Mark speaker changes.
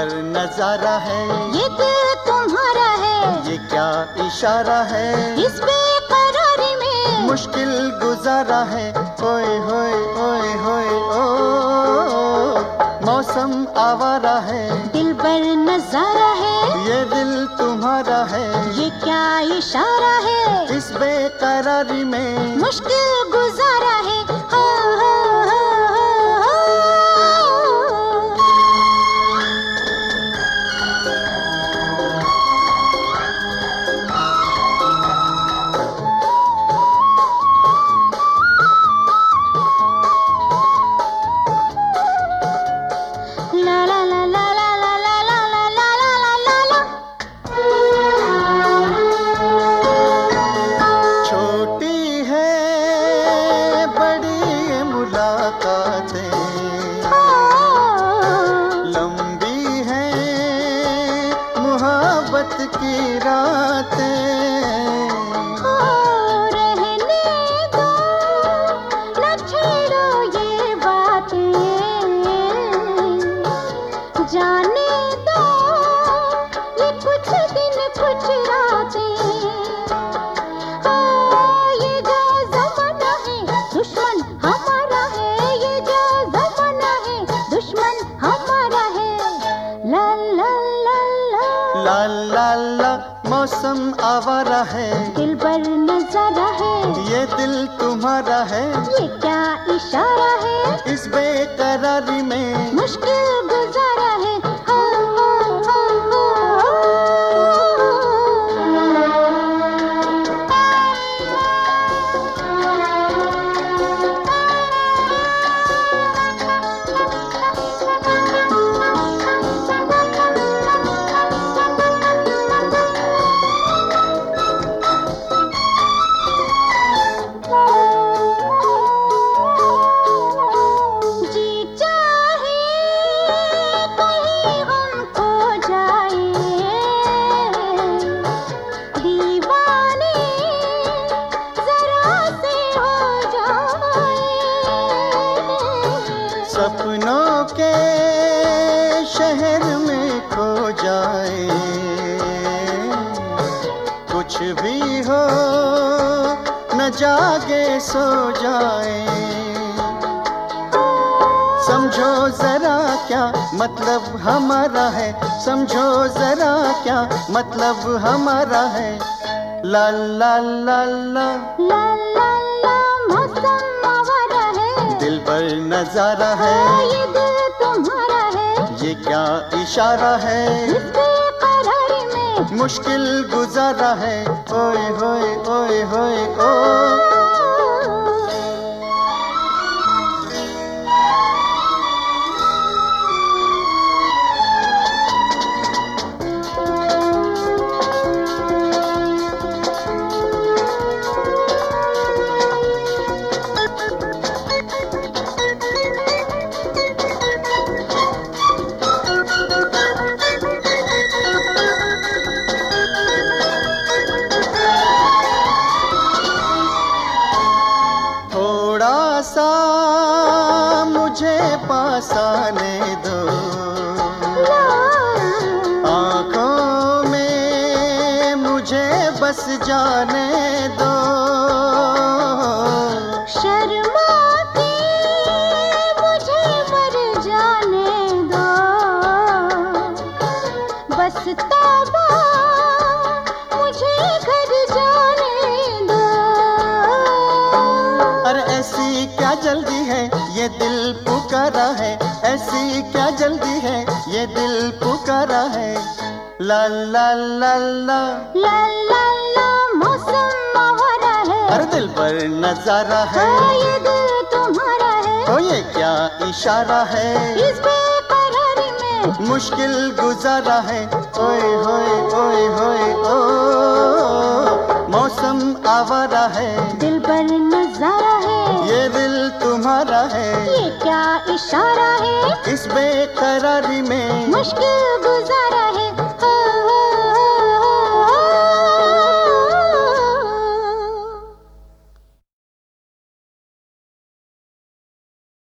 Speaker 1: पर नजारा है,
Speaker 2: ये दिल तुम्हारा है,
Speaker 1: ये क्या इशारा है,
Speaker 2: इस बेकरारी में
Speaker 1: मुश्किल गुजारा है। ओए होए ओए होए ओ, मौसम आवारा है,
Speaker 2: दिल पर नजारा है,
Speaker 1: ये दिल तुम्हारा है,
Speaker 2: ये क्या इशारा है,
Speaker 1: इस बेकरारी में
Speaker 2: मुश्किल गुजारा है। हो, हो, हो, हो, हो। ला ला ला ला ला ला ला ला ला ला ला ला।
Speaker 1: छोटी है बड़ी ये मुलाकातें, लंबी है मुहब्बत की रातें।
Speaker 2: रहने दो, न छेड़ो ये बातें, जाने दो ये कुछ दिन कुछ रातें। ये जो ज़माना है दुश्मन हमारा है, ये जो ज़माना है दुश्मन हमारा है। ला ला ला ला,
Speaker 1: ला ला ला, मौसम आवारा है,
Speaker 2: दिल पर नजारा है,
Speaker 1: ये दिल तुम्हारा है,
Speaker 2: ये क्या इशारा है,
Speaker 1: इस बेकरारी में
Speaker 2: मुश्किल गुजारा है। हो, हो, हो, जी चाहे कहीं हम खो जाए, दीवाने जरा से हो जाए।
Speaker 1: सपनों के शहर में खो जाए, कुछ भी हो न जागे सो जाए। समझो जरा क्या मतलब हमारा है, समझो जरा क्या मतलब हमारा है। ला ला ला ला,
Speaker 2: ला ला ला, मौसम आवारा है,
Speaker 1: दिल पर नजारा है,
Speaker 2: ये दिल तुम्हारा है,
Speaker 1: ये क्या इशारा है,
Speaker 2: इस बेकरारी में
Speaker 1: मुश्किल गुजारा है। ओए होए ओए होए ओ, थोड़ा सा मुझे पास आने दो, आँखों में मुझे बस जाने दो।
Speaker 2: शर्मा के मुझे मर जाने दो, बस तौबा मुझे घर जाने दो।
Speaker 1: अरे ऐसी क्या जल्दी है, ये दिल पुकारा है, ऐसी क्या जल्दी है, ये दिल पुकारा है। ला ला ला ला,
Speaker 2: ला ला ला, मौसम आवारा है,
Speaker 1: अरे दिल पर नजारा है,
Speaker 2: ये दिल तुम्हारा है,
Speaker 1: ओ ये क्या इशारा है,
Speaker 2: इस बेकरारी में
Speaker 1: मुश्किल गुजारा है। ओए होए ओए होए ओ, मौसम आवारा है,
Speaker 2: दिल पर नजारा है,
Speaker 1: ये दिल तुम्हारा है,
Speaker 2: ये क्या इशारा है,
Speaker 1: इस बेकरारी में
Speaker 2: मुश्किल गुजारा